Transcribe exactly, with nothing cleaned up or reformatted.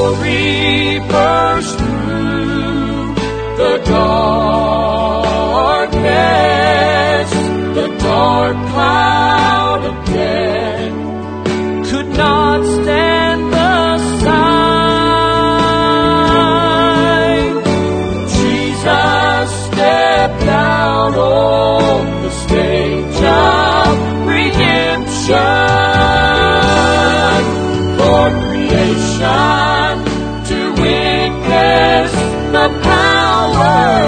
glory burst through the darkness, the dark cloud of death could not stand the sight. Jesus stepped out on the stage of redemption for creation to witness the power